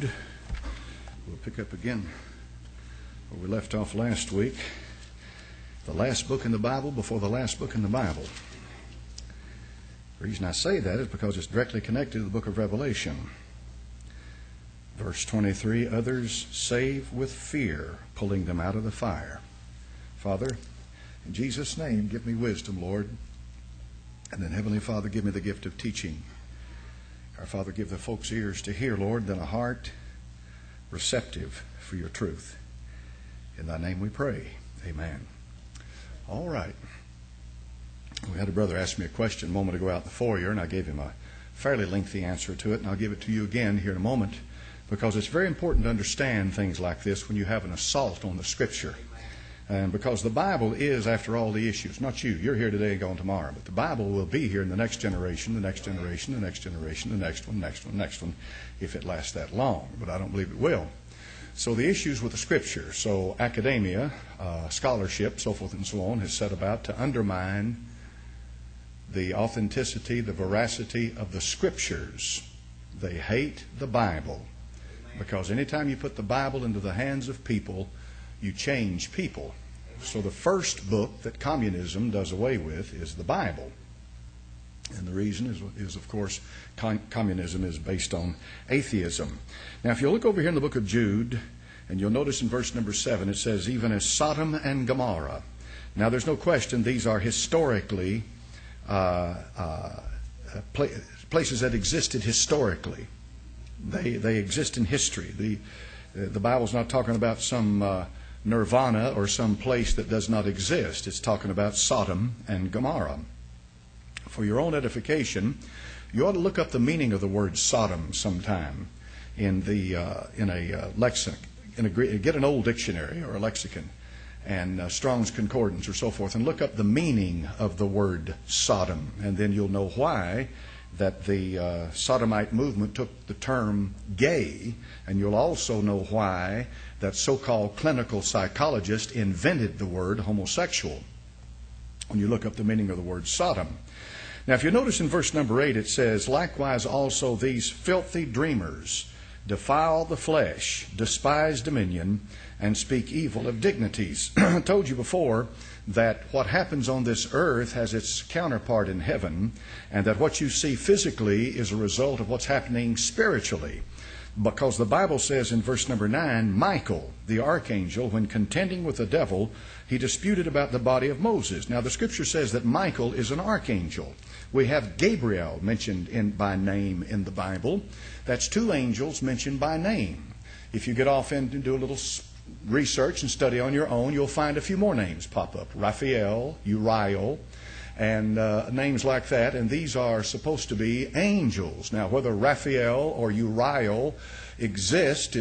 Jude. We'll pick up again where we left off last week. The last book in the Bible before the last book in the Bible. The reason I say that is because it's directly connected to the book of Revelation. Verse 23, others save with fear, pulling them out of the fire. Father, in Jesus' name, give me wisdom, Lord. And then, Heavenly Father, give me the gift of teaching. Our Father, give the folks ears to hear, Lord, then a heart receptive for your truth. In thy name we pray. Amen. All right. We had a brother ask me a question a moment ago out in the foyer, and I gave him a fairly lengthy answer to it, and I'll give it to you again here in a moment, because it's very important to understand things like this when you have an assault on the Scripture. And because the Bible is, after all, the issues. Not you. You're here today and gone tomorrow. But the Bible will be here in the next generation, the next generation, the next generation, the next one, next one, next one, if it lasts that long. But I don't believe it will. So the issues with the Scripture. So academia, scholarship, so forth and so on, has set about to undermine the authenticity, the veracity of the Scriptures. They hate the Bible. Because anytime you put the Bible into the hands of people, you change people. So the first book that communism does away with is the Bible. And the reason is of course, communism is based on atheism. Now, if you look over here in the book of Jude, and you'll notice in verse number 7, it says, even as Sodom and Gomorrah. Now, there's no question these are historically places that existed historically. They exist in history. The Bible's not talking about some nirvana or some place that does not exist. It's talking about Sodom and Gomorrah. For your own edification, you ought to look up the meaning of the word Sodom sometime in a lexicon. Get an old dictionary or a lexicon and Strong's Concordance or so forth, and look up the meaning of the word Sodom, and then you'll know why that the Sodomite movement took the term gay, and you'll also know why that so-called clinical psychologist invented the word homosexual when you look up the meaning of the word Sodom. Now, if you notice in verse number 8, it says, likewise also these filthy dreamers defile the flesh, despise dominion, and speak evil of dignities. I told you before that what happens on this earth has its counterpart in heaven, and that what you see physically is a result of what's happening spiritually. Because the Bible says in verse number 9, Michael, the archangel, when contending with the devil, he disputed about the body of Moses. Now, the Scripture says that Michael is an archangel. We have Gabriel mentioned by name in the Bible. That's two angels mentioned by name. If you get off and do a little research and study on your own, you'll find a few more names pop up. Raphael, Uriel, and names like that. And these are supposed to be angels. Now, whether Raphael or Uriel exist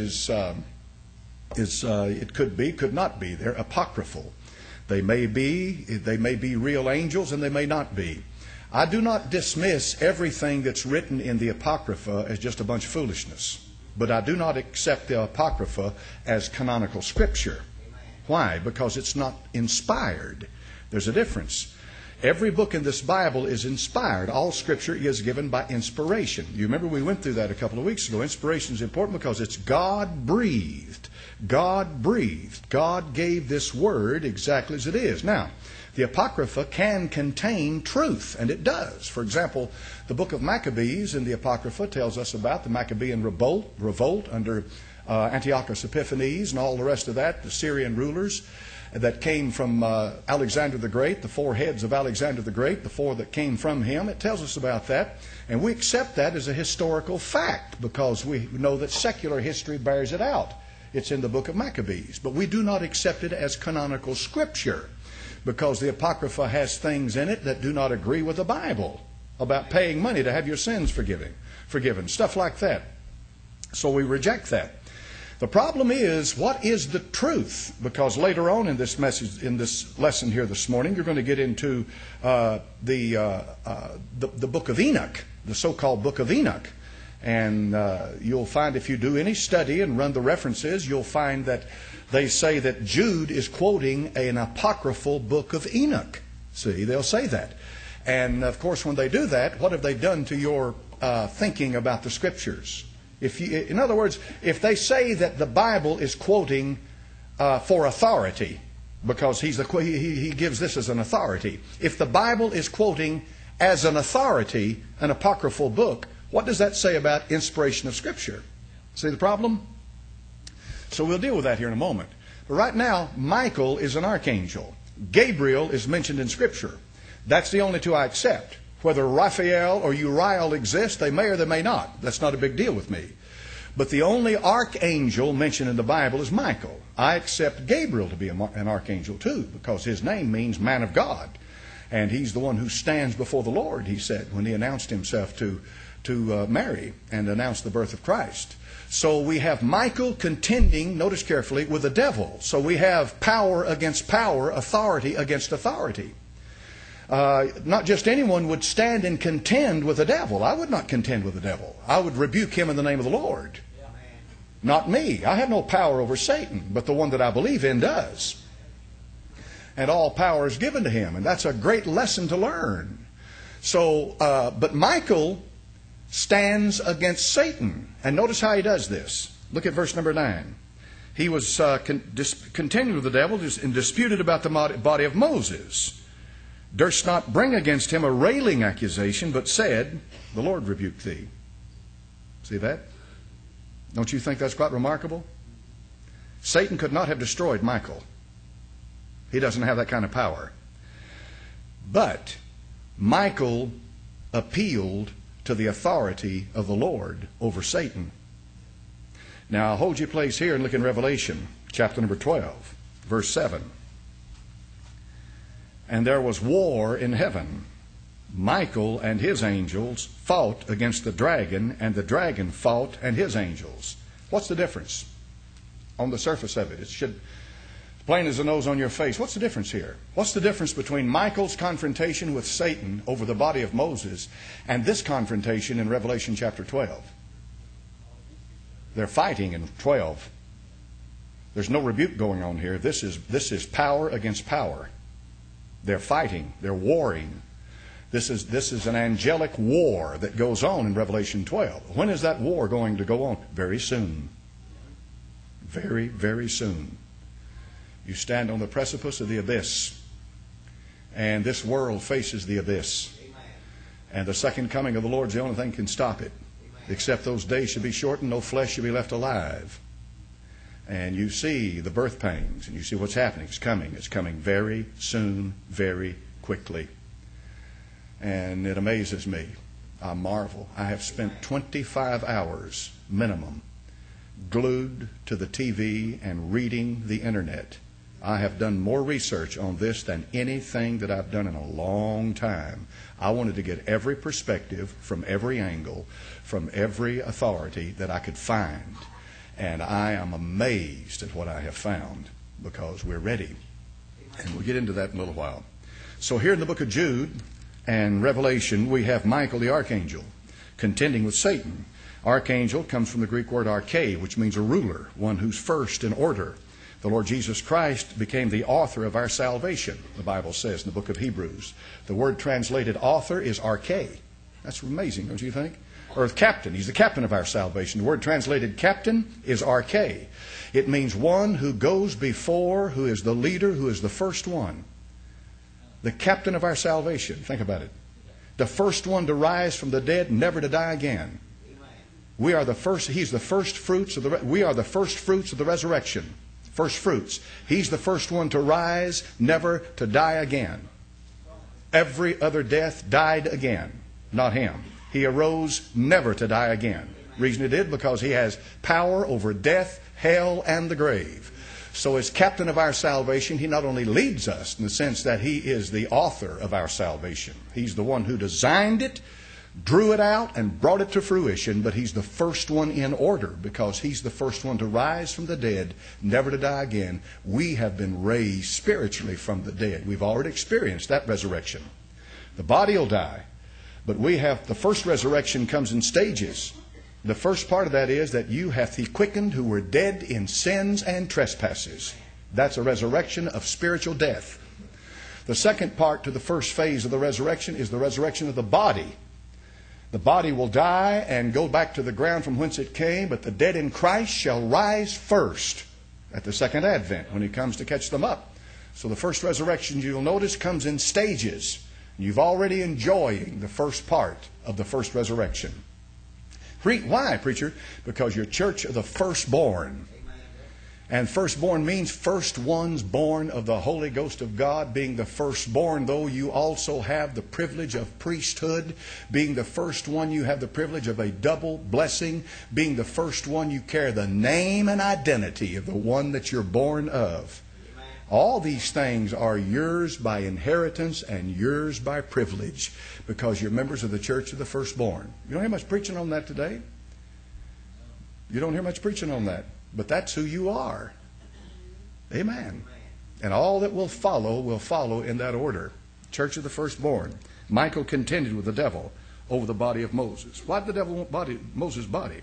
it could be, could not be. They're apocryphal. They may be real angels, and they may not be. I do not dismiss everything that's written in the Apocrypha as just a bunch of foolishness. But I do not accept the Apocrypha as canonical Scripture. Why? Because it's not inspired. There's a difference. Every book in this Bible is inspired. All Scripture is given by inspiration. You remember we went through that a couple of weeks ago. Inspiration is important because it's God-breathed. God-breathed. God gave this Word exactly as it is. Now, the Apocrypha can contain truth, and it does. For example, the book of Maccabees in the Apocrypha tells us about the Maccabean revolt under Antiochus Epiphanes and all the rest of that, the Syrian rulers that came from Alexander the Great, the four heads of Alexander the Great, the four that came from him. It tells us about that, and we accept that as a historical fact because we know that secular history bears it out. It's in the book of Maccabees, but we do not accept it as canonical Scripture, because the Apocrypha has things in it that do not agree with the Bible about paying money to have your sins forgiven, stuff like that. So we reject that. The problem is, what is the truth? Because later on in this message, in this lesson here this morning, you're going to get into the book of Enoch, the so-called book of Enoch. And you'll find if you do any study and run the references, you'll find that they say that Jude is quoting an apocryphal book of Enoch. See, they'll say that. And of course, when they do that, what have they done to your thinking about the Scriptures? In other words, if they say that the Bible is quoting for authority, because he gives this as an authority. If the Bible is quoting as an authority an apocryphal book, what does that say about inspiration of Scripture? See the problem? So we'll deal with that here in a moment. But right now, Michael is an archangel. Gabriel is mentioned in Scripture. That's the only two I accept. Whether Raphael or Uriel exist, they may or they may not. That's not a big deal with me. But the only archangel mentioned in the Bible is Michael. I accept Gabriel to be an archangel too, because his name means man of God. And he's the one who stands before the Lord, he said, when he announced himself to Mary and announced the birth of Christ. So we have Michael contending, notice carefully, with the devil. So we have power against power, authority against authority. Not just anyone would stand and contend with the devil. I would not contend with the devil. I would rebuke him in the name of the Lord. Not me. I have no power over Satan, but the one that I believe in does. And all power is given to him. And that's a great lesson to learn. So, but Michael stands against Satan. And notice how he does this. Look at verse number 9. He was contending with the devil and disputed about the body of Moses. Durst not bring against him a railing accusation, but said, the Lord rebuked thee. See that? Don't you think that's quite remarkable? Satan could not have destroyed Michael. He doesn't have that kind of power. But Michael appealed to the authority of the Lord over Satan. Now, hold your place here and look in Revelation, chapter number 12, verse 7. And there was war in heaven. Michael and his angels fought against the dragon, and the dragon fought and his angels. What's the difference? On the surface of it, it should plain as the nose on your face. What's the difference here? What's the difference between Michael's confrontation with Satan over the body of Moses and this confrontation in Revelation chapter 12? They're fighting in 12. There's no rebuke going on here. This is power against power. They're fighting. They're warring. This is an angelic war that goes on in Revelation 12. When is that war going to go on? Very soon. Very, very soon. You stand on the precipice of the abyss. And this world faces the abyss. And the second coming of the Lord is the only thing that can stop it. Except those days should be shortened, no flesh should be left alive. And you see the birth pangs, and you see what's happening. It's coming. It's coming very soon, very quickly. And it amazes me. I marvel. I have spent 25 hours minimum glued to the TV and reading the internet. I have done more research on this than anything that I've done in a long time. I wanted to get every perspective from every angle, from every authority that I could find. And I am amazed at what I have found, because we're ready. And we'll get into that in a little while. So here in the book of Jude and Revelation, we have Michael the archangel contending with Satan. Archangel comes from the Greek word arche, which means a ruler, one who's first in order. The Lord Jesus Christ became the author of our salvation, the Bible says in the book of Hebrews. The word translated author is arche. That's amazing, don't you think? Or captain. He's the captain of our salvation. The word translated captain is arche. It means one who goes before, who is the leader, who is the first one. The captain of our salvation. Think about it. The first one to rise from the dead, never to die again. We are the first. He's the first fruits of we are the first fruits of the resurrection. First fruits. He's the first one to rise, never to die again. Every other death died again, not him. He arose never to die again. Reason he did, because he has power over death, hell, and the grave. So as captain of our salvation, he not only leads us in the sense that he is the author of our salvation. He's the one who designed it, drew it out, and brought it to fruition, but he's the first one in order, because he's the first one to rise from the dead, never to die again. We have been raised spiritually from the dead. We've already experienced that resurrection. The body will die. But we have, the first resurrection comes in stages. The first part of that is that you hath he quickened who were dead in sins and trespasses. That's a resurrection of spiritual death. The second part to the first phase of the resurrection is the resurrection of the body. The body will die and go back to the ground from whence it came, but the dead in Christ shall rise first at the second advent when He comes to catch them up. So the first resurrection, you'll notice, comes in stages. You've already enjoying the first part of the first resurrection. Why, preacher? Because you're church of the firstborn. And firstborn means first ones born of the Holy Ghost of God. Being the firstborn, though, you also have the privilege of priesthood. Being the first one, you have the privilege of a double blessing. Being the first one, you carry the name and identity of the one that you're born of. All these things are yours by inheritance and yours by privilege because you're members of the church of the firstborn. You don't hear much preaching on that today. You don't hear much preaching on that. But that's who you are. Amen. And all that will follow in that order. Church of the firstborn. Michael contended with the devil over the body of Moses. Why did the devil want Moses' body?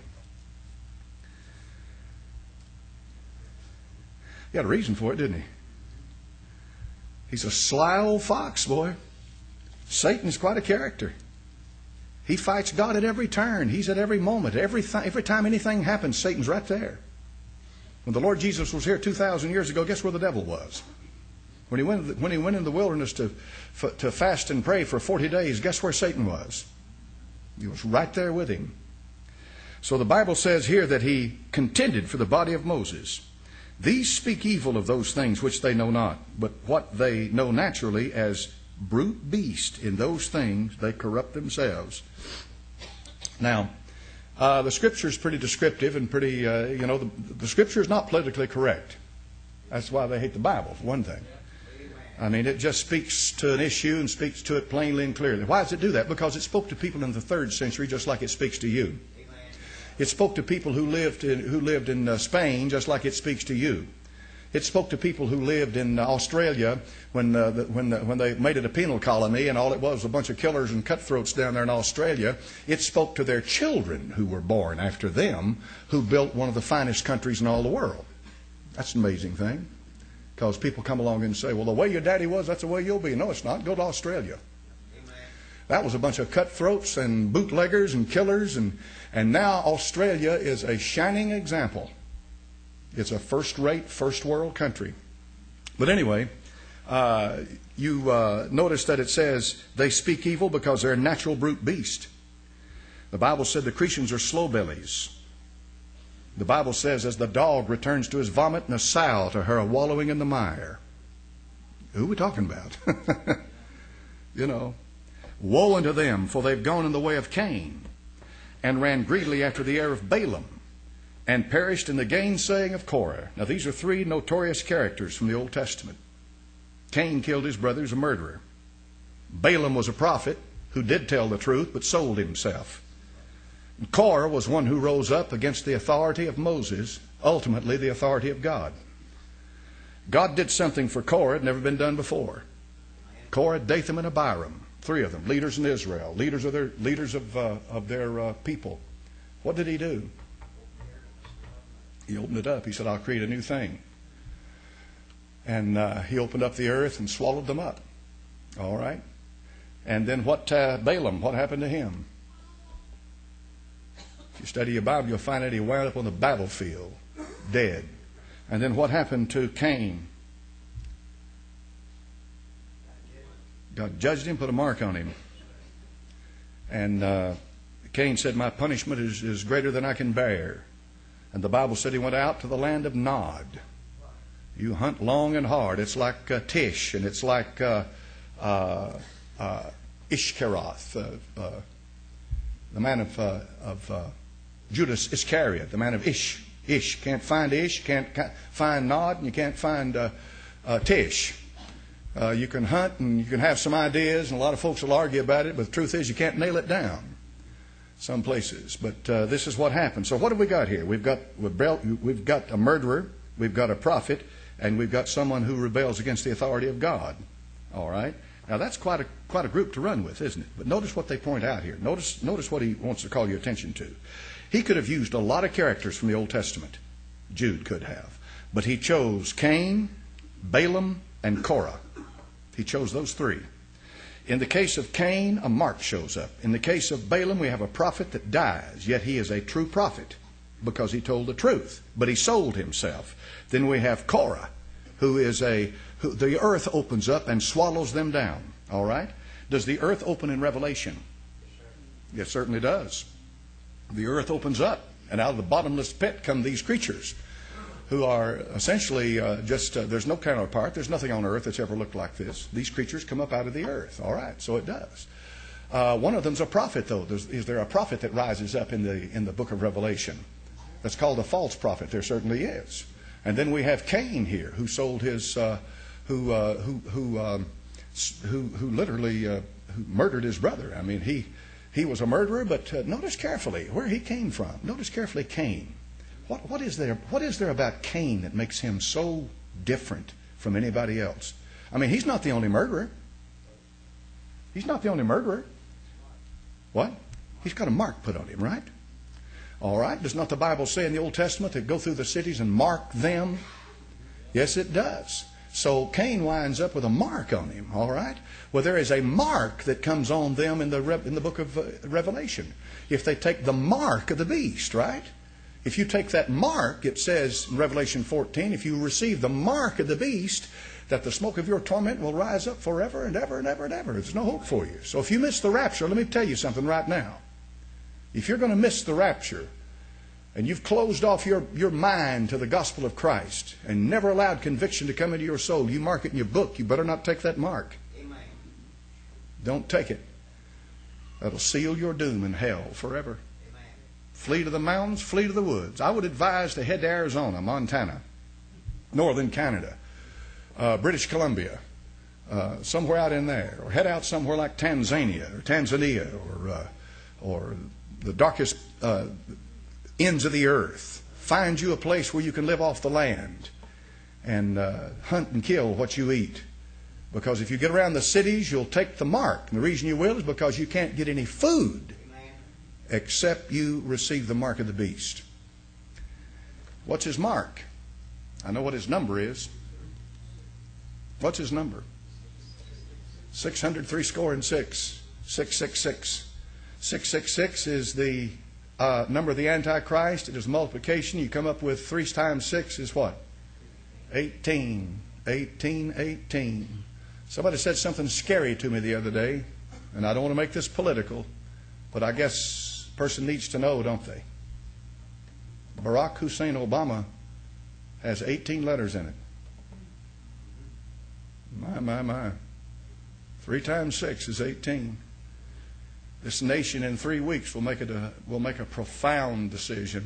He had a reason for it, didn't he? He's a sly old fox, boy. Satan's quite a character. He fights God at every turn. He's at every moment. Every time anything happens, Satan's right there. When the Lord Jesus was here 2,000 years ago, guess where the devil was? When he went in the wilderness to fast and pray for 40 days, guess where Satan was? He was right there with him. So the Bible says here that he contended for the body of Moses. These speak evil of those things which they know not, but what they know naturally as brute beast, in those things they corrupt themselves. Now, the Scripture is pretty descriptive and pretty, the Scripture is not politically correct. That's why they hate the Bible, for one thing. I mean, it just speaks to an issue and speaks to it plainly and clearly. Why does it do that? Because it spoke to people in the 3rd century just like it speaks to you. It spoke to people who lived in Spain just like it speaks to you. It spoke to people who lived in Australia when they made it a penal colony and all it was a bunch of killers and cutthroats down there in Australia. It spoke to their children who were born after them, who built one of the finest countries in all the world. That's an amazing thing. Because people come along and say, well, the way your daddy was, that's the way you'll be. No, it's not. Go to Australia. Amen. That was a bunch of cutthroats and bootleggers and killers. And now Australia is a shining example. It's a first-rate, first-world country. But anyway, you notice that it says they speak evil because they're a natural brute beast. The Bible said the Cretans are slow bellies. The Bible says, as the dog returns to his vomit and the sow to her wallowing in the mire. Who are we talking about? Woe unto them, for they've gone in the way of Cain, and ran greedily after the heir of Balaam, and perished in the gainsaying of Korah. Now these are 3 notorious characters from the Old Testament. Cain killed his brother, as a murderer. Balaam was a prophet who did tell the truth, but sold himself. Korah was one who rose up against the authority of Moses, ultimately the authority of God. God did something for Korah that had never been done before. Korah, Dathan, and Abiram, 3 of them, leaders in Israel, leaders of their people. What did he do? He opened it up. He said, I'll create a new thing. And he opened up the earth and swallowed them up. All right. And then Balaam, what happened to him? If you study your Bible, you'll find that he wound up on the battlefield, dead. And then what happened to Cain? God judged him, put a mark on him. And Cain said, my punishment is greater than I can bear. And the Bible said he went out to the land of Nod. You hunt long and hard. It's like Tish, and it's like Ishkaroth, the man of Judas Iscariot, the man of Ish. Can't find Ish, can't find Nod, and you can't find Tish. You can hunt and you can have some ideas, and a lot of folks will argue about it, but the truth is you can't nail it down some places. But this is what happened. So what have we got here? We've got a murderer, we've got a prophet, and we've got someone who rebels against the authority of God. All right? Now that's quite a group to run with, isn't it? But notice what they point out here. Notice what he wants to call your attention to. He could have used a lot of characters from the Old Testament. Jude could have. But he chose Cain, Balaam, and Korah. He chose those 3. In the case of Cain, a mark shows up. In the case of Balaam, we have a prophet that dies, yet he is a true prophet because he told the truth, but he sold himself. Then we have Korah, who the earth opens up and swallows them down. All right? Does the earth open in Revelation? It certainly does. The earth opens up, and out of the bottomless pit come these creatures who are essentially there's no counterpart. There's nothing on earth that's ever looked like this. These creatures come up out of the earth. All right, so it does. One of them's a prophet, though. Is there a prophet that rises up in the book of Revelation? That's called a false prophet. There certainly is. And then we have Cain here, who sold his, who literally murdered his brother. I mean, he was a murderer, but notice carefully where he came from. Notice carefully Cain. What is there about Cain that makes him so different from anybody else? I mean, he's not the only murderer. He's not the only murderer. What? He's got a mark put on him, right? All right. Does not the Bible say in the Old Testament to go through the cities and mark them? Yes, it does. So Cain winds up with a mark on him, all right? Well, there is a mark that comes on them in the book of Revelation. If they take the mark of the beast, right? If you take that mark, it says in Revelation 14, if you receive the mark of the beast, that the smoke of your torment will rise up forever and ever and ever and ever. There's no hope for you. So if you miss the rapture, let me tell you something right now. If you're going to miss the rapture, and you've closed off your mind to the gospel of Christ and never allowed conviction to come into your soul, you mark it in your book. You better not take that mark. Amen. Don't take it. That'll seal your doom in hell forever. Amen. Flee to the mountains, flee to the woods. I would advise to head to Arizona, Montana, northern Canada, British Columbia, somewhere out in there, or head out somewhere like Tanzania, or the darkest ends of the earth. Find you a place where you can live off the land and hunt and kill what you eat. Because if you get around the cities, you'll take the mark. And the reason you will is because you can't get any food except you receive the mark of the beast. What's his mark? I know what his number is. What's his number? 666. 666. 666 is the number of the Antichrist. It is multiplication. You come up with 3 times 6 is what? 18. 18, 18. Somebody said something scary to me the other day, and I don't want to make this political, but I guess a person needs to know, don't they? Barack Hussein Obama has 18 letters in it. My. 3 times 6 is 18. This nation in 3 weeks will make a profound decision.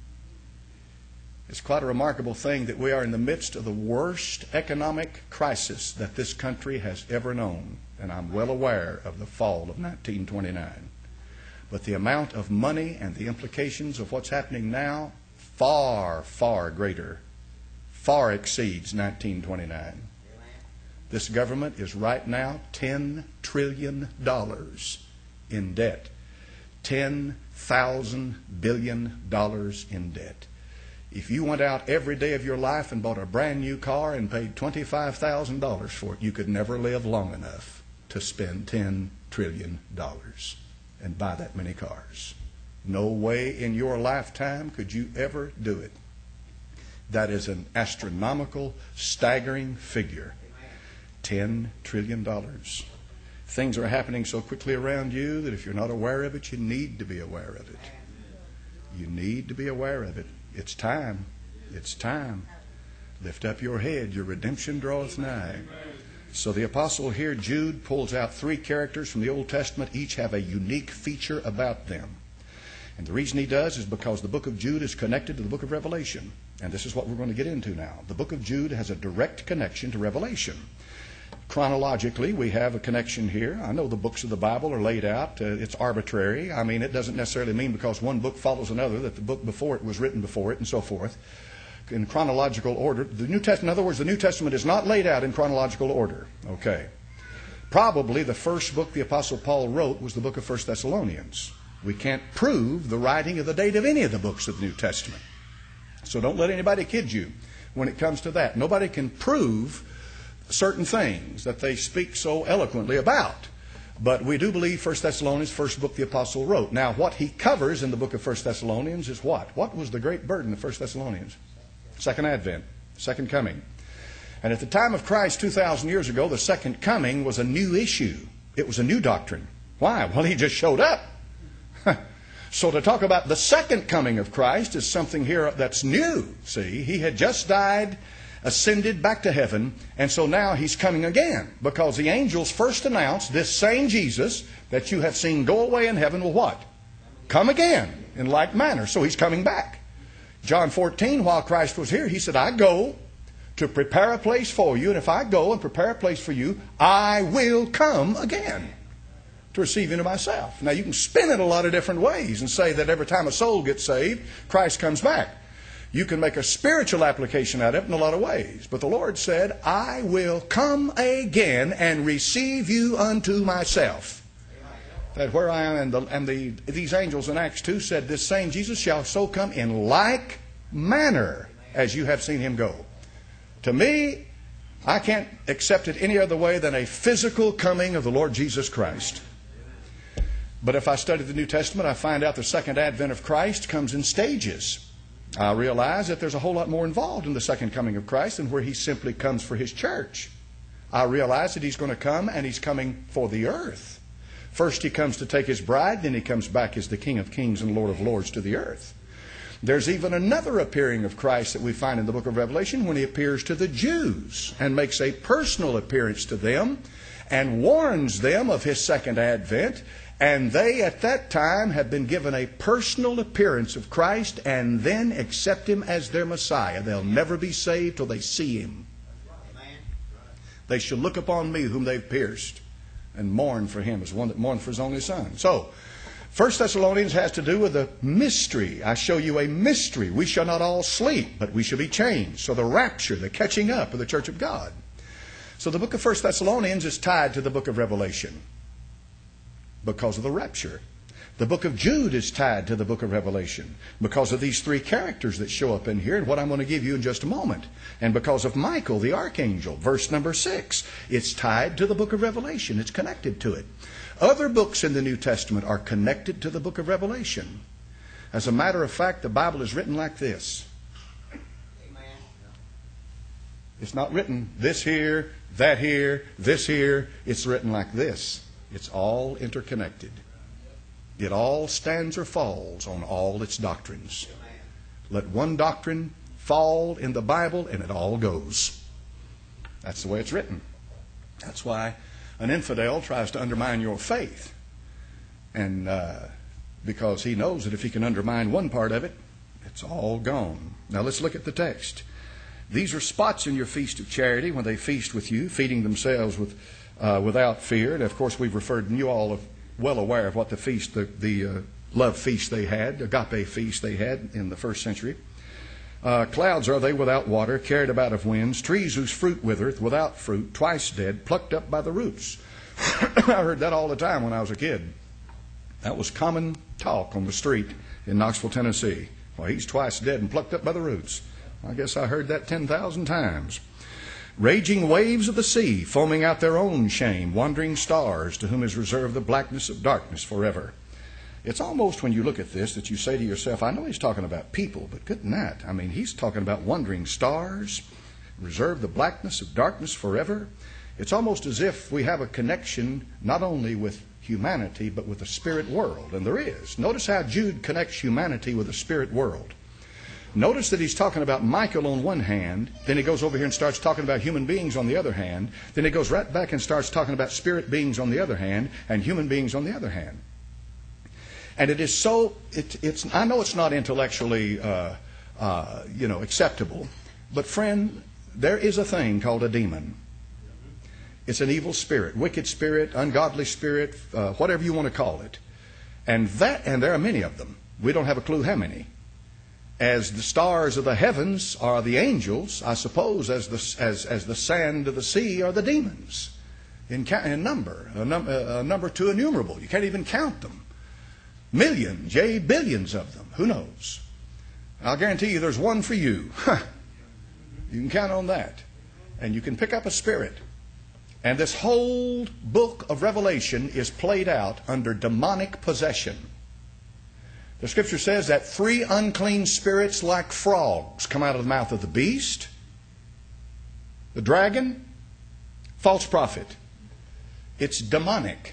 It's quite a remarkable thing that we are in the midst of the worst economic crisis that this country has ever known. And I'm well aware of the fall of 1929. But the amount of money and the implications of what's happening now, far, far greater, far exceeds 1929. This government is right now $10 trillion in debt. $10,000 billion in debt. If you went out every day of your life and bought a brand new car and paid $25,000 for it, you could never live long enough to spend $10 trillion and buy that many cars. No way in your lifetime could you ever do it. That is an astronomical, staggering figure. $10 trillion. Things are happening so quickly around you that if you're not aware of it, you need to be aware of it. You need to be aware of it. It's time. It's time. Lift up your head. Your redemption draweth nigh. So the apostle here, Jude, pulls out 3 characters from the Old Testament. Each have a unique feature about them. And the reason he does is because the book of Jude is connected to the book of Revelation. And this is what we're going to get into now. The book of Jude has a direct connection to Revelation. Chronologically, we have a connection here. I know the books of the Bible are laid out. It's arbitrary. I mean, it doesn't necessarily mean because one book follows another that the book before it was written before it and so forth. In chronological order. The New Testament, in other words, the New Testament is not laid out in chronological order. Okay. Probably the first book the Apostle Paul wrote was the book of 1 Thessalonians. We can't prove the writing of the date of any of the books of the New Testament. So don't let anybody kid you when it comes to that. Nobody can prove certain things that they speak so eloquently about. But we do believe 1 Thessalonians, first book the apostle wrote. Now, what he covers in the book of 1 Thessalonians is what? What was the great burden of 1 Thessalonians? Second advent, second coming. And at the time of Christ 2,000 years ago, the second coming was a new issue. It was a new doctrine. Why? Well, he just showed up. So to talk about the second coming of Christ is something here that's new. See, he had just died, ascended back to heaven, and so now he's coming again. Because the angels first announced this same Jesus that you have seen go away in heaven will what? Come again in like manner. So he's coming back. John 14, while Christ was here, he said, I go to prepare a place for you, and if I go and prepare a place for you, I will come again to receive you to myself. Now you can spin it a lot of different ways and say that every time a soul gets saved, Christ comes back. You can make a spiritual application out of it in a lot of ways. But the Lord said, I will come again and receive you unto myself. That where I am, and these angels in Acts 2 said, this same Jesus shall so come in like manner as you have seen him go. To me, I can't accept it any other way than a physical coming of the Lord Jesus Christ. But if I study the New Testament, I find out the second advent of Christ comes in stages. I realize that there's a whole lot more involved in the second coming of Christ than where he simply comes for his church. I realize that he's going to come, and he's coming for the earth. First he comes to take his bride, then he comes back as the King of Kings and Lord of Lords to the earth. There's even another appearing of Christ that we find in the book of Revelation when he appears to the Jews and makes a personal appearance to them and warns them of his second advent. And they at that time have been given a personal appearance of Christ and then accept him as their Messiah. They'll never be saved till they see him. They shall look upon me whom they've pierced and mourn for him as one that mourned for his only son. So, 1 Thessalonians has to do with a mystery. I show you a mystery. We shall not all sleep, but we shall be changed. So the rapture, the catching up of the church of God. So the book of 1 Thessalonians is tied to the book of Revelation because of the rapture. The book of Jude is tied to the book of Revelation because of these three characters that show up in here and what I'm going to give you in just a moment. And because of Michael, the archangel, verse number 6. It's tied to the book of Revelation. It's connected to it. Other books in the New Testament are connected to the book of Revelation. As a matter of fact, the Bible is written like this. It's not written this here, that here, this here. It's written like this. It's all interconnected. It all stands or falls on all its doctrines. Let one doctrine fall in the Bible and it all goes. That's the way it's written. That's why an infidel tries to undermine your faith. And because he knows that if he can undermine one part of it, it's all gone. Now let's look at the text. These are spots in your feast of charity when they feast with you, feeding themselves without fear. And of course we've referred, and you all are well aware of what the feast, the love feast they had, agape feast they had in the first century. Clouds are they without water, carried about of winds, trees whose fruit withereth, without fruit, twice dead, plucked up by the roots. I heard that all the time when I was a kid. That was common talk on the street in Knoxville, Tennessee. Well, he's twice dead and plucked up by the roots. I guess I heard that 10,000 times. Raging waves of the sea, foaming out their own shame, wandering stars, to whom is reserved the blackness of darkness forever. It's almost when you look at this that you say to yourself, I know he's talking about people, but good night. I mean, he's talking about wandering stars, reserve the blackness of darkness forever. It's almost as if we have a connection not only with humanity, but with the spirit world. And there is. Notice how Jude connects humanity with the spirit world. Notice that he's talking about Michael on one hand, then he goes over here and starts talking about human beings on the other hand, then he goes right back and starts talking about spirit beings on the other hand, and human beings on the other hand. And it is so, I know it's not intellectually, acceptable, but friend, there is a thing called a demon. It's an evil spirit, wicked spirit, ungodly spirit, whatever you want to call it. And there are many of them. We don't have a clue how many. As the stars of the heavens are the angels, I suppose as the sand of the sea are the demons in number, a number too innumerable. You can't even count them. Millions, yea, billions of them. Who knows? I'll guarantee you there's one for you. You can count on that. And you can pick up a spirit And this whole book of Revelation is played out under demonic possession. The Scripture says that 3 unclean spirits like frogs come out of the mouth of the beast, the dragon, false prophet. It's demonic.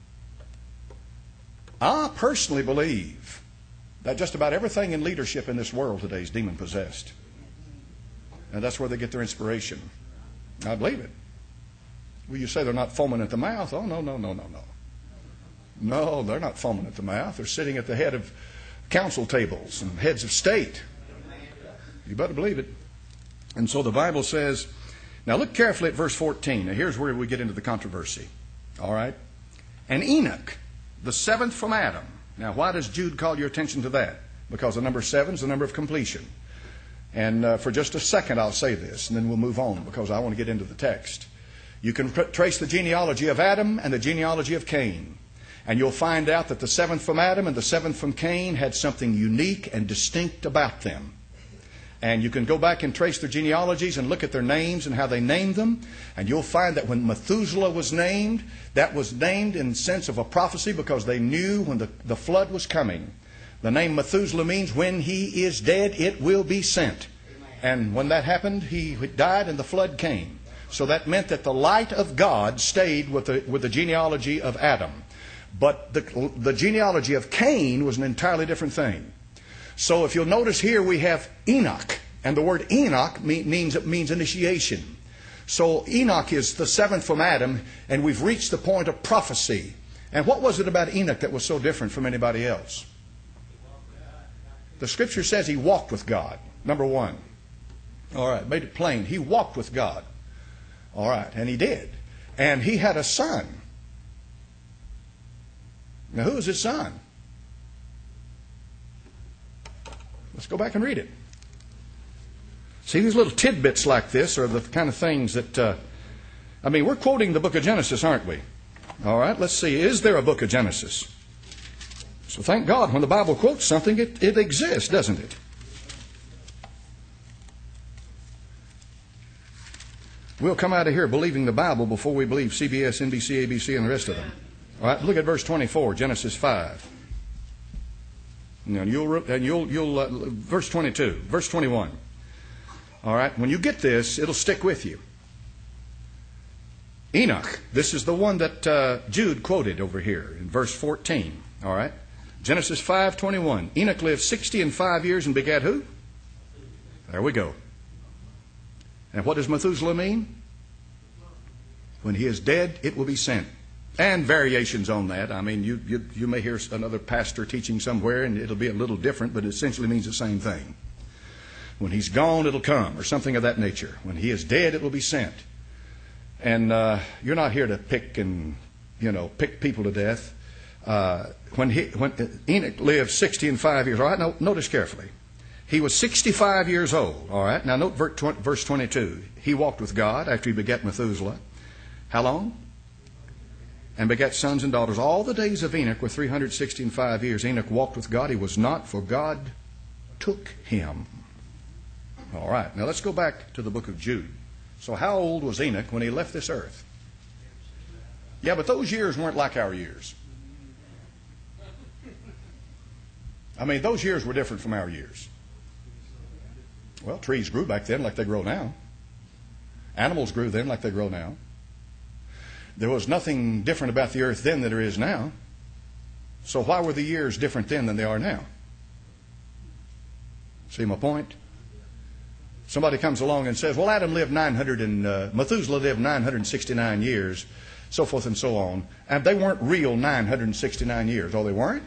I personally believe that just about everything in leadership in this world today is demon-possessed. And that's where they get their inspiration. I believe it. Well, you say they're not foaming at the mouth. Oh, no. No, they're not foaming at the mouth. They're sitting at the head of council tables and heads of state. You better believe it. And so the Bible says, now look carefully at verse 14. Now here's where we get into the controversy. All right? And Enoch, the 7th from Adam. Now why does Jude call your attention to that? Because the number 7 is the number of completion. And for just a second I'll say this, and then we'll move on because I want to get into the text. You can trace the genealogy of Adam and the genealogy of Cain. And you'll find out that the 7th from Adam and the 7th from Cain had something unique and distinct about them. And you can go back and trace their genealogies and look at their names and how they named them. And you'll find that when Methuselah was named, that was named in the sense of a prophecy because they knew when the flood was coming. The name Methuselah means when he is dead, it will be sent. And when that happened, he died and the flood came. So that meant that the light of God stayed with the genealogy of Adam. But the genealogy of Cain was an entirely different thing. So if you'll notice here we have Enoch. And the word Enoch means initiation. So Enoch is the 7th from Adam, and we've reached the point of prophecy. And what was it about Enoch that was so different from anybody else? The Scripture says he walked with God, number 1. All right, made it plain. He walked with God. All right, and he did. And he had a son. Now, who was his son? Let's go back and read it. See, these little tidbits like this are the kind of things that, we're quoting the book of Genesis, aren't we? All right, let's see. Is there a book of Genesis? So thank God when the Bible quotes something, it exists, doesn't it? We'll come out of here believing the Bible before we believe CBS, NBC, ABC, and the rest of them. All right, look at verse 24, Genesis 5. And verse 22, verse 21. All right, when you get this, it'll stick with you. Enoch, this is the one that Jude quoted over here in verse 14. All right, Genesis 5:21. Enoch lived 65 years and begat who? There we go. And what does Methuselah mean? When he is dead, it will be sent. And variations on that. I mean, you may hear another pastor teaching somewhere and it'll be a little different, but it essentially means the same thing. When he's gone, it'll come, or something of that nature. When he is dead, it will be sent. And you're not here to pick people to death. When Enoch lived 65 years, all right, now notice carefully. He was 65 years old, all right. Now note verse 22. He walked with God after he begat Methuselah. How long? And begat sons and daughters. All the days of Enoch were 365 years. Enoch walked with God. He was not, for God took him. All right. Now let's go back to the book of Jude. So how old was Enoch when he left this earth? Yeah, but those years weren't like our years. I mean, those years were different from our years. Well, trees grew back then like they grow now. Animals grew then like they grow now. There was nothing different about the earth then than there is now. So why were the years different then than they are now? See my point? Somebody comes along and says, well, Methuselah lived 969 years, so forth and so on. And they weren't real 969 years. Oh, they weren't?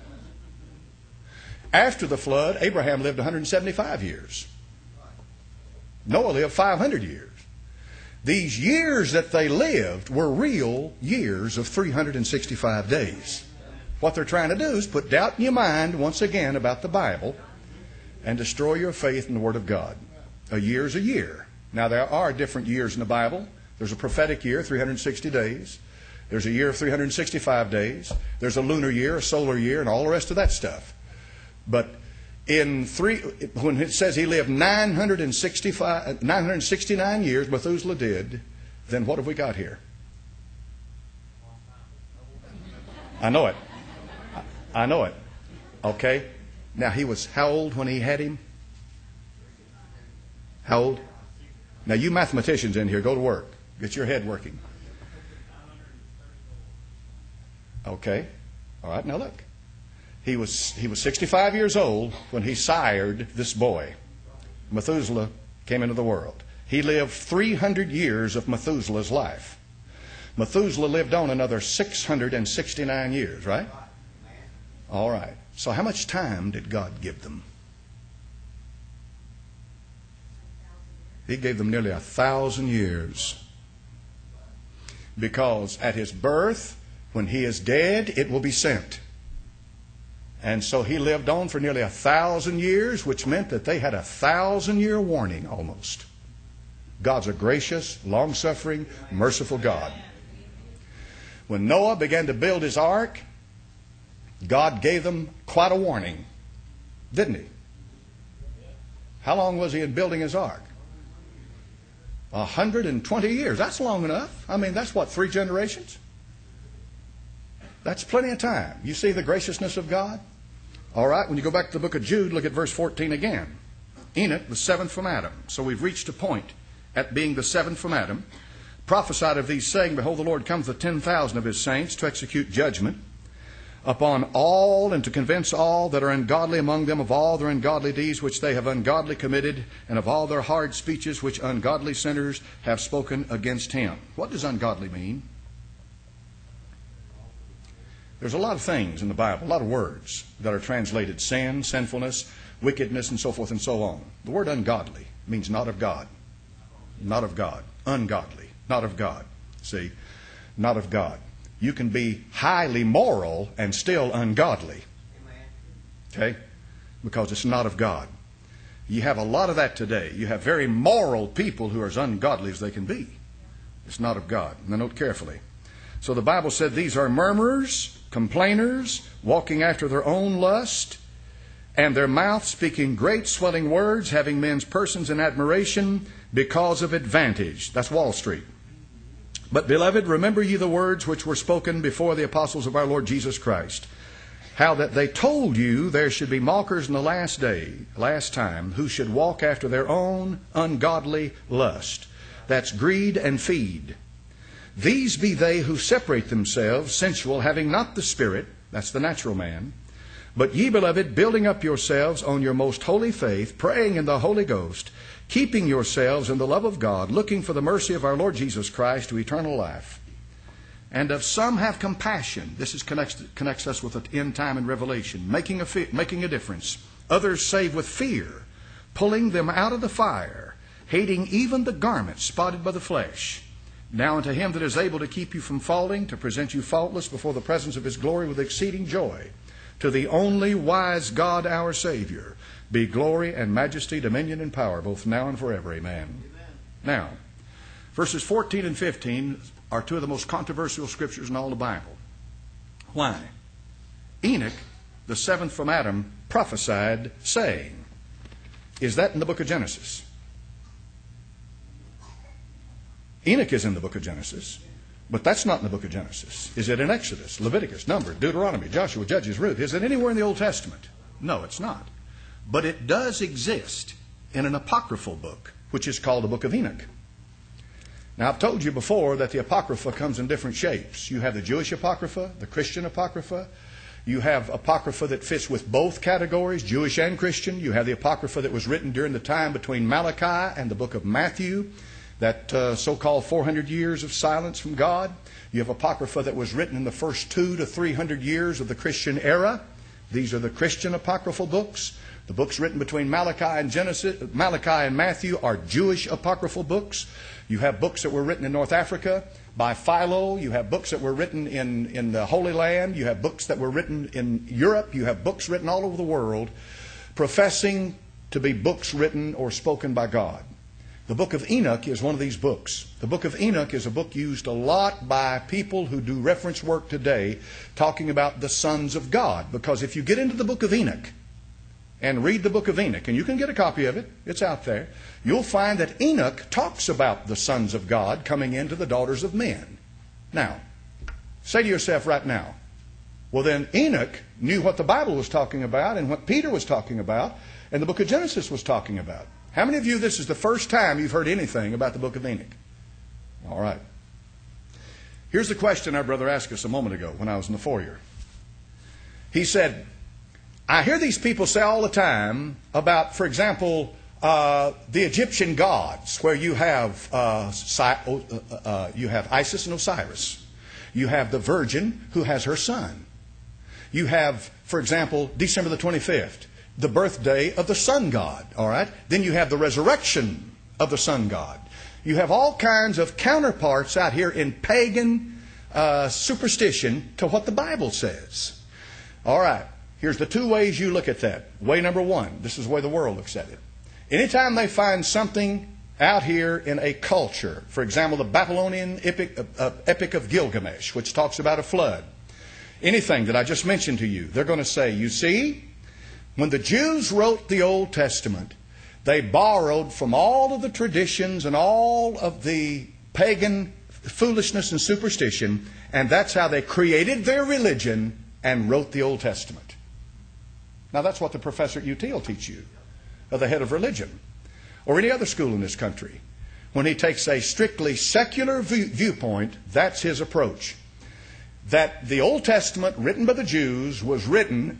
After the flood, Abraham lived 175 years. Noah lived 500 years. These years that they lived were real years of 365 days. What they're trying to do is put doubt in your mind once again about the Bible and destroy your faith in the Word of God. A year is a year. Now, there are different years in the Bible. There's a prophetic year, 360 days. There's a year of 365 days. There's a lunar year, a solar year, and all the rest of that stuff. But when it says he lived 969 years, Methuselah did, then what have we got here? I know it. I know it. Okay. Now, he was how old when he had him? How old? Now, you mathematicians in here, go to work. Get your head working. Okay. All right. Now, look. He was 65 years old when he sired this boy. Methuselah came into the world. He lived 300 years of Methuselah's life. Methuselah lived on another 669 years, right? All right. So how much time did God give them? He gave them nearly 1,000 years. Because at his birth, when he is dead, it will be sent. And so he lived on for nearly 1,000 years, which meant that they had a 1,000-year warning almost. God's a gracious, long-suffering, merciful God. When Noah began to build his ark, God gave them quite a warning, didn't he? How long was he in building his ark? 120 years. That's long enough. I mean, that's what, 3 generations? That's plenty of time. You see the graciousness of God? All right, when you go back to the book of Jude, look at verse 14 again. Enoch, the 7th from Adam. So we've reached a point at being the 7th from Adam. Prophesied of these, saying, Behold, the Lord cometh with 10,000 of his saints to execute judgment upon all, and to convince all that are ungodly among them of all their ungodly deeds which they have ungodly committed, and of all their hard speeches which ungodly sinners have spoken against him. What does ungodly mean? There's a lot of things in the Bible, a lot of words that are translated sin, sinfulness, wickedness, and so forth and so on. The word ungodly means not of God. Not of God. Ungodly. Not of God. See? Not of God. You can be highly moral and still ungodly. Okay? Because it's not of God. You have a lot of that today. You have very moral people who are as ungodly as they can be. It's not of God. Now note carefully. So the Bible said these are murmurers, complainers, walking after their own lust, and their mouth speaking great swelling words, having men's persons in admiration because of advantage. That's Wall Street. But, beloved, remember ye the words which were spoken before the apostles of our Lord Jesus Christ, how that they told you there should be mockers in the last time, who should walk after their own ungodly lust. That's greed and feed. These be they who separate themselves, sensual, having not the Spirit, that's the natural man. But ye, beloved, building up yourselves on your most holy faith, praying in the Holy Ghost, keeping yourselves in the love of God, looking for the mercy of our Lord Jesus Christ to eternal life. And of some have compassion. This connects us with the end time and Revelation, making a difference. Others save with fear, pulling them out of the fire, hating even the garments spotted by the flesh. Now unto him that is able to keep you from falling, to present you faultless before the presence of his glory with exceeding joy, to the only wise God our Savior, be glory and majesty, dominion and power, both now and forever. Amen. Amen. Now, verses 14 and 15 are 2 of the most controversial scriptures in all the Bible. Why? Enoch, the 7th from Adam, prophesied, saying, is that in the book of Genesis? Enoch is in the book of Genesis, but that's not in the book of Genesis. Is it in Exodus, Leviticus, Numbers, Deuteronomy, Joshua, Judges, Ruth? Is it anywhere in the Old Testament? No, it's not. But it does exist in an apocryphal book, which is called the Book of Enoch. Now, I've told you before that the Apocrypha comes in different shapes. You have the Jewish Apocrypha, the Christian Apocrypha. You have Apocrypha that fits with both categories, Jewish and Christian. You have the Apocrypha that was written during the time between Malachi and the book of Matthew, that so-called 400 years of silence from God. You have Apocrypha that was written in the first 200 to 300 years of the Christian era. These are the Christian apocryphal books. The books written between Malachi and Matthew are Jewish apocryphal books. You have books that were written in North Africa by Philo. You have books that were written in the Holy Land. You have books that were written in Europe. You have books written all over the world professing to be books written or spoken by God. The book of Enoch is one of these books. The book of Enoch is a book used a lot by people who do reference work today talking about the sons of God. Because if you get into the book of Enoch and read the book of Enoch, and you can get a copy of it, it's out there, you'll find that Enoch talks about the sons of God coming into the daughters of men. Now, say to yourself right now, well then Enoch knew what the Bible was talking about and what Peter was talking about and the book of Genesis was talking about. How many of you, this is the first time you've heard anything about the book of Enoch? All right. Here's the question our brother asked us a moment ago when I was in the foyer. He said, I hear these people say all the time about, for example, the Egyptian gods, where you have Isis and Osiris. You have the Virgin who has her son. You have, for example, December the 25th, the birthday of the sun god. All right. Then you have the resurrection of the sun god. You have all kinds of counterparts out here in pagan superstition to what the Bible says. All right. Here's the two ways you look at that. Way number one. This is the way the world looks at it. Anytime they find something out here in a culture, for example, the Babylonian epic of Gilgamesh, which talks about a flood, anything that I just mentioned to you, they're going to say, you see, when the Jews wrote the Old Testament, they borrowed from all of the traditions and all of the pagan foolishness and superstition, and that's how they created their religion and wrote the Old Testament. Now that's what the professor at UT will teach you, or the head of religion, or any other school in this country. When he takes a strictly secular viewpoint, that's his approach. That the Old Testament, written by the Jews, was written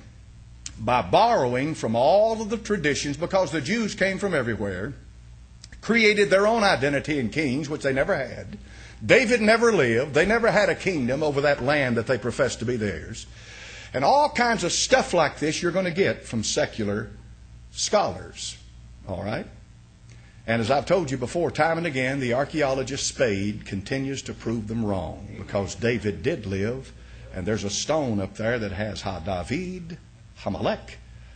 by borrowing from all of the traditions, because the Jews came from everywhere, created their own identity and kings, which they never had. David never lived. They never had a kingdom over that land that they professed to be theirs. And all kinds of stuff like this you're going to get from secular scholars. All right? And as I've told you before, time and again, the archaeologist Spade continues to prove them wrong, because David did live, and there's a stone up there that has Ha-David, Hamelech,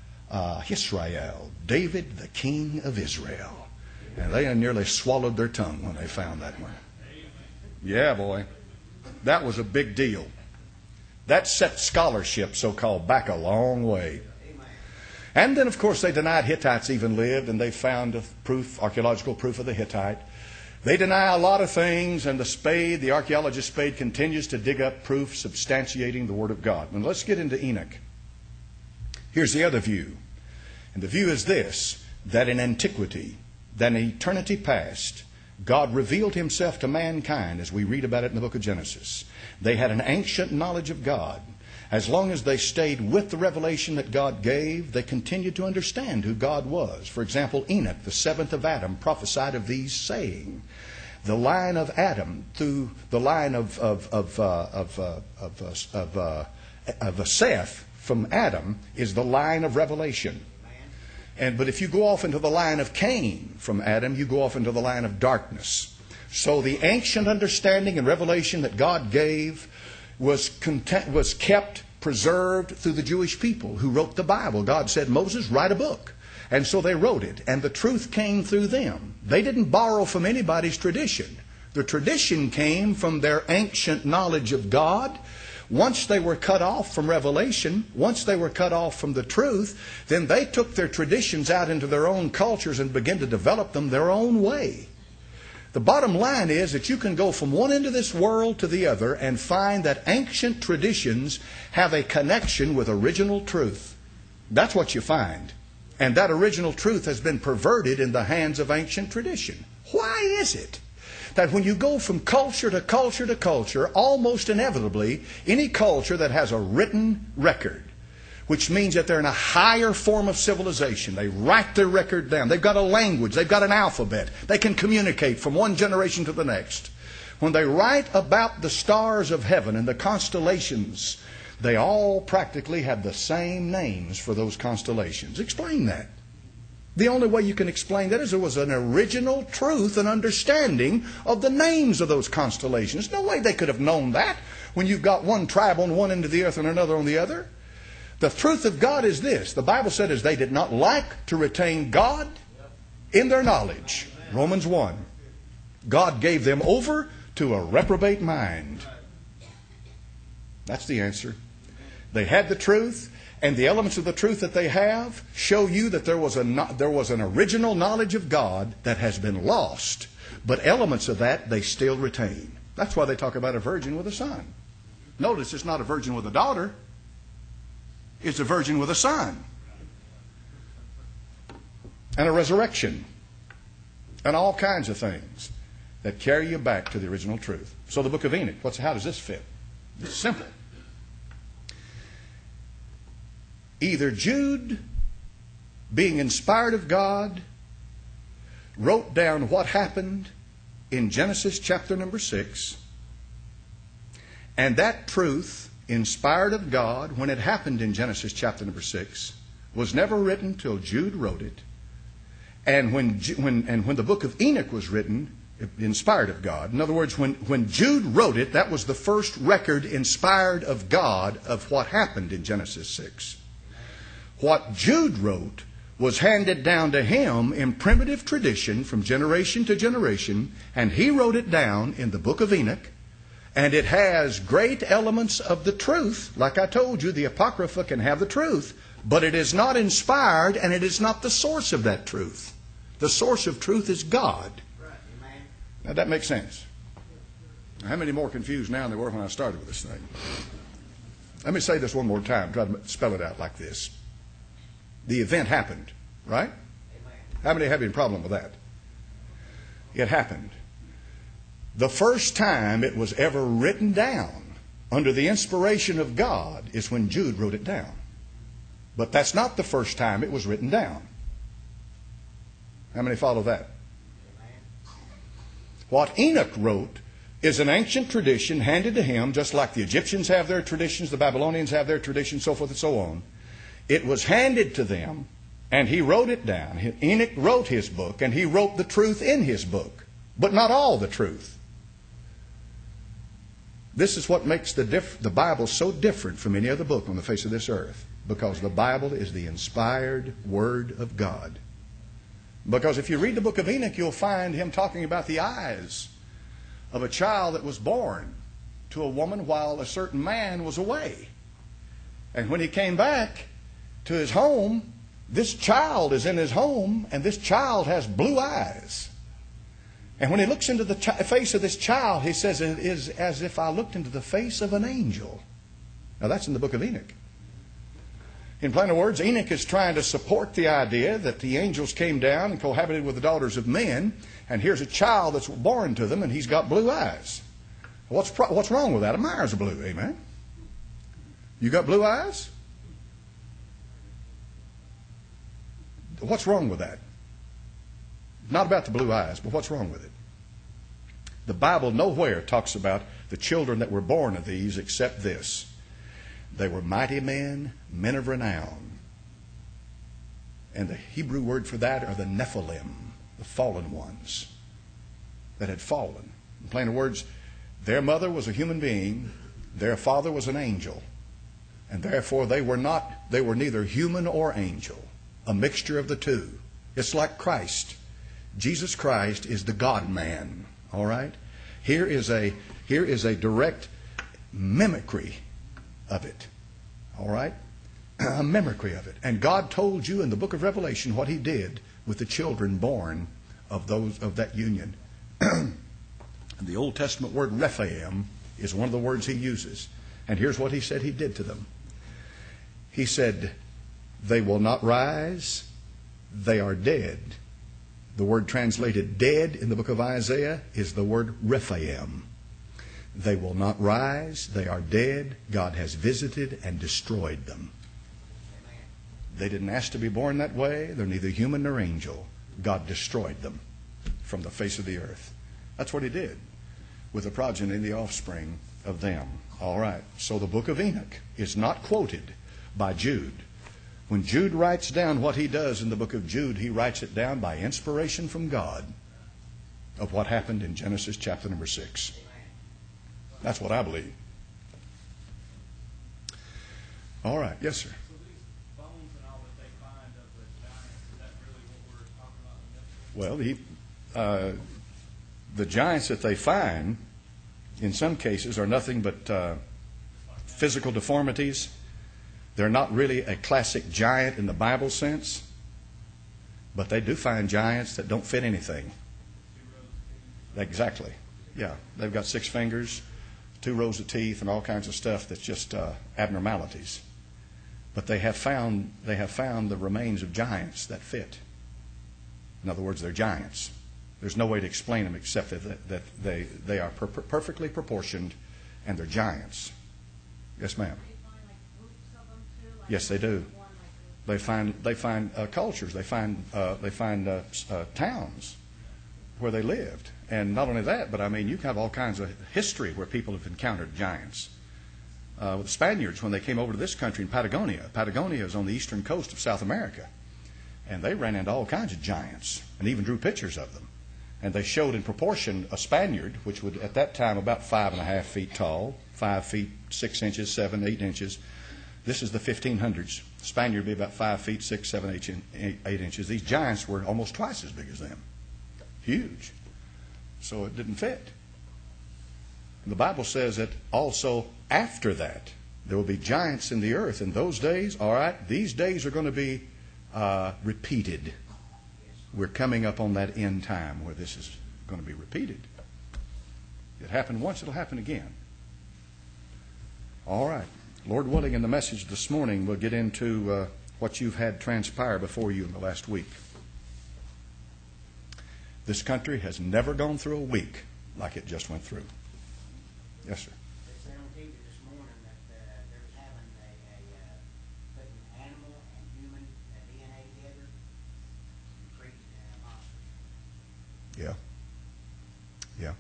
Israel, David, the king of Israel. And they nearly swallowed their tongue when they found that one. Yeah, boy. That was a big deal. That set scholarship, so-called, back a long way. And then, of course, they denied Hittites even lived, and they found archaeological proof of the Hittite. They deny a lot of things, and the archaeologist Spade, continues to dig up proof substantiating the Word of God. And let's get into Enoch. Here's the other view. And the view is this, that in antiquity, that in eternity past, God revealed Himself to mankind, as we read about it in the book of Genesis. They had an ancient knowledge of God. As long as they stayed with the revelation that God gave, they continued to understand who God was. For example, Enoch, the seventh of Adam, prophesied of these, saying, the line of Adam through the line of Seth from Adam is the line of revelation. But if you go off into the line of Cain from Adam, you go off into the line of darkness. So the ancient understanding and revelation that God gave was kept preserved through the Jewish people who wrote the Bible. God said, Moses, write a book. And so they wrote it, and the truth came through them. They didn't borrow from anybody's tradition. The tradition came from their ancient knowledge of God. Once they were cut off from revelation, once they were cut off from the truth, then they took their traditions out into their own cultures and began to develop them their own way. The bottom line is that you can go from one end of this world to the other and find that ancient traditions have a connection with original truth. That's what you find. And that original truth has been perverted in the hands of ancient tradition. Why is it that when you go from culture to culture to culture, almost inevitably, any culture that has a written record, which means that they're in a higher form of civilization, they write their record down, they've got a language, they've got an alphabet, they can communicate from one generation to the next. When they write about the stars of heaven and the constellations, they all practically have the same names for those constellations. Explain that. The only way you can explain that is there was an original truth and understanding of the names of those constellations. No way they could have known that when you've got one tribe on one end of the earth and another on the other. The truth of God is this. The Bible said, as they did not like to retain God in their knowledge. Romans 1. God gave them over to a reprobate mind. That's the answer. They had the truth, And the elements of the truth that they have show you that there was an original knowledge of God that has been lost, but elements of that they still retain. That's why they talk about a virgin with a son. Notice it's not a virgin with a daughter. It's a virgin with a son. And a resurrection. And all kinds of things that carry you back to the original truth. So the book of Enoch, how does this fit? It's simple. Either Jude, being inspired of God, wrote down what happened in Genesis chapter number 6, and that truth, inspired of God, when it happened in Genesis chapter number 6, was never written till Jude wrote it. And when the book of Enoch was written, inspired of God. In other words, when Jude wrote it, that was the first record inspired of God of what happened in Genesis 6. What Jude wrote was handed down to him in primitive tradition from generation to generation, and he wrote it down in the book of Enoch, and it has great elements of the truth. Like I told you, the Apocrypha can have the truth, but it is not inspired, and it is not the source of that truth. The source of truth is God. Now that makes sense. How many more confused now than there were when I started with this thing? Let me say this one more time. Try to spell it out like this. The event happened, right? How many have any problem with that? It happened. The first time it was ever written down under the inspiration of God is when Jude wrote it down. But that's not the first time it was written down. How many follow that? What Enoch wrote is an ancient tradition handed to him, just like the Egyptians have their traditions, the Babylonians have their traditions, so forth and so on. It was handed to them, and he wrote it down. Enoch wrote his book, and he wrote the truth in his book, but not all the truth. This is what makes the Bible so different from any other book on the face of this earth, because the Bible is the inspired Word of God. Because if you read the book of Enoch, you'll find him talking about the eyes of a child that was born to a woman while a certain man was away. And when he came back to his home, this child is in his home, and this child has blue eyes. And when he looks into the face of this child, he says, it is as if I looked into the face of an angel. Now that's in the book of Enoch. In plainer words, Enoch is trying to support the idea that the angels came down and cohabited with the daughters of men, and here's a child that's born to them, and he's got blue eyes. What's wrong with that? My eyes are blue, amen? You got blue eyes? What's wrong with that? Not about the blue eyes, but what's wrong with it? The Bible nowhere talks about the children that were born of these except this. They were mighty men, men of renown. And the Hebrew word for that are the Nephilim, the fallen ones that had fallen. In plainer words, their mother was a human being, their father was an angel, and therefore they were neither human or angel, a mixture of the two. It's like Christ. Jesus Christ is the God-man, all right? Here is a direct mimicry of it, all right? A mimicry of it. And God told you in the book of Revelation what He did with the children born of that union. The Old Testament word Rephaim is one of the words He uses. And here's what He said He did to them. He said, they will not rise, they are dead. The word translated dead in the book of Isaiah is the word Rephaim. They will not rise, they are dead. God has visited and destroyed them. They didn't ask to be born that way. They're neither human nor angel. God destroyed them from the face of the earth. That's what He did with the progeny and the offspring of them. All right, so the book of Enoch is not quoted by Jude. When Jude writes down what he does in the book of Jude, he writes it down by inspiration from God of what happened in Genesis chapter number 6. That's what I believe. All right. Yes, sir. So these bones and all that they find of the giants, is that really what we're talking about in this? Well, the giants that they find, in some cases, are nothing but physical deformities. They're not really a classic giant in the Bible sense, but they do find giants that don't fit anything. Exactly. Yeah. They've got 6 fingers, 2 rows of teeth, and all kinds of stuff that's just abnormalities. But they have found the remains of giants that fit. In other words, they're giants. There's no way to explain them except that they are perfectly proportioned, and they're giants. Yes, ma'am. Yes, they do. They find cultures. They find towns where they lived, and not only that, but I mean, you can have all kinds of history where people have encountered giants. With the Spaniards, when they came over to this country in Patagonia. Patagonia is on the eastern coast of South America, and they ran into all kinds of giants, and even drew pictures of them. And they showed in proportion a Spaniard, which would at that time about 5.5 feet tall, 5 feet 6 inches, 7, 8 inches. This is the 1500s. Spaniard would be about 5 feet 6, 7, 8 inches. These giants were almost twice as big as them. Huge. So it didn't fit. The Bible says that also after that, there will be giants in the earth. In those days, all right, these days are going to be repeated. We're coming up on that end time where this is going to be repeated. It happened once, it'll happen again. All right. Lord willing, in the message this morning, we'll get into what you've had transpire before you in the last week. This country has never gone through a week like it just went through. Yes, sir. They said on TV this morning that they're having putting animal and human DNA together and creating monsters. Yeah. Yeah.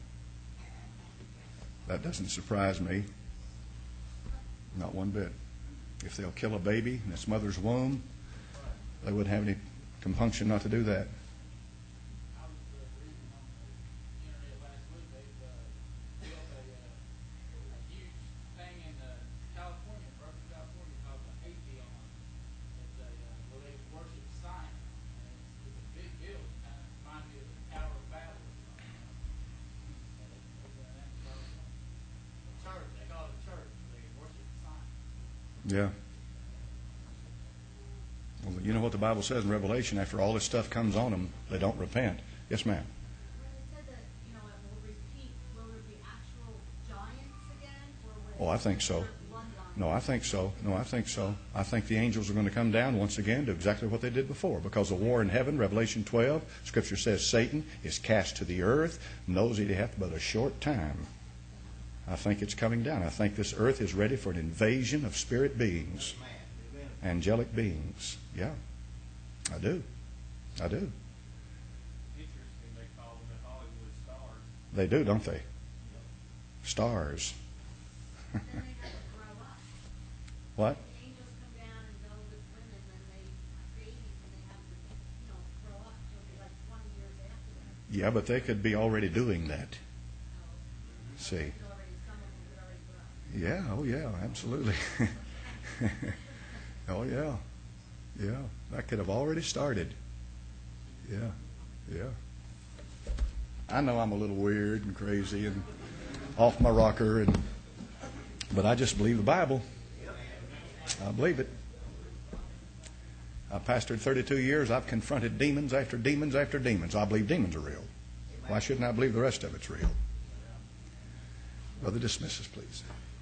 That doesn't surprise me. Not one bit. If they'll kill a baby in its mother's womb, they wouldn't have any compunction not to do that. I was reading on the internet last week. They've built a huge thing in California, Berkeley, California, called the Atheon. It's where they worship science. And it's a big deal. It kind of reminds me of the Tower of Babel or something. A church. They call it a church. They worship science. Yeah. Well, you know what the Bible says in Revelation, after all this stuff comes on them, they don't repent. Yes, ma'am. When it said that, it will repeat, will there be actual giants again? Or will Oh, I think so. No, I think so. I think the angels are going to come down once again to exactly what they did before. Because the war in heaven, Revelation 12, Scripture says Satan is cast to the earth, knows that he hath but a short time. I think it's coming down. I think this earth is ready for an invasion of spirit beings, angelic beings. Yeah, I do. Interesting, they call them the Hollywood stars. They do, don't they? Stars. then they have to grow up. What? The angels come down and go with women, and they have babies, and they have to, grow up. It'll be like 20 years after that. Yeah, but they could be already doing that. See? Some of them could already grow. Yeah, oh yeah, absolutely. Oh yeah. Yeah, that could have already started. Yeah. I know I'm a little weird and crazy and off my rocker, but I just believe the Bible. I believe it. I've pastored 32 years. I've confronted demons after demons after demons. I believe demons are real. Why shouldn't I believe the rest of it's real? Brother, dismiss us, please.